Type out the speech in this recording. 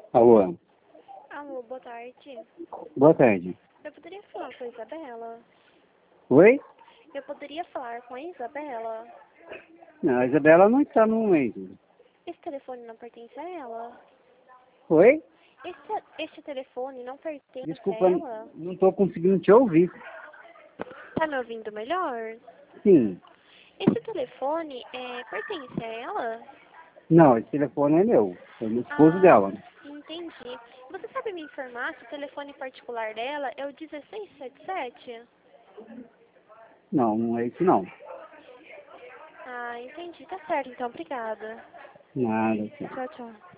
Alô, Alô, boa tarde. boa tarde. Eu poderia falar com a Isabela? Oi? Eu poderia falar com a Isabela? Não, a Isabela não está no momento. Esse telefone não pertence a ela? Oi? Este telefone não pertence Desculpa, a ela? não estou conseguindo te ouvir. Tá me ouvindo melhor? Sim. Esse telefone pertence a ela? Não, esse telefone é meu. É do esposo Ah, dela. entendi. Você sabe me informar se o telefone particular dela é o 1677? Não, não é isso não. Ah, entendi. Tá certo, então. Obrigada. Nada. Tchau, tchau.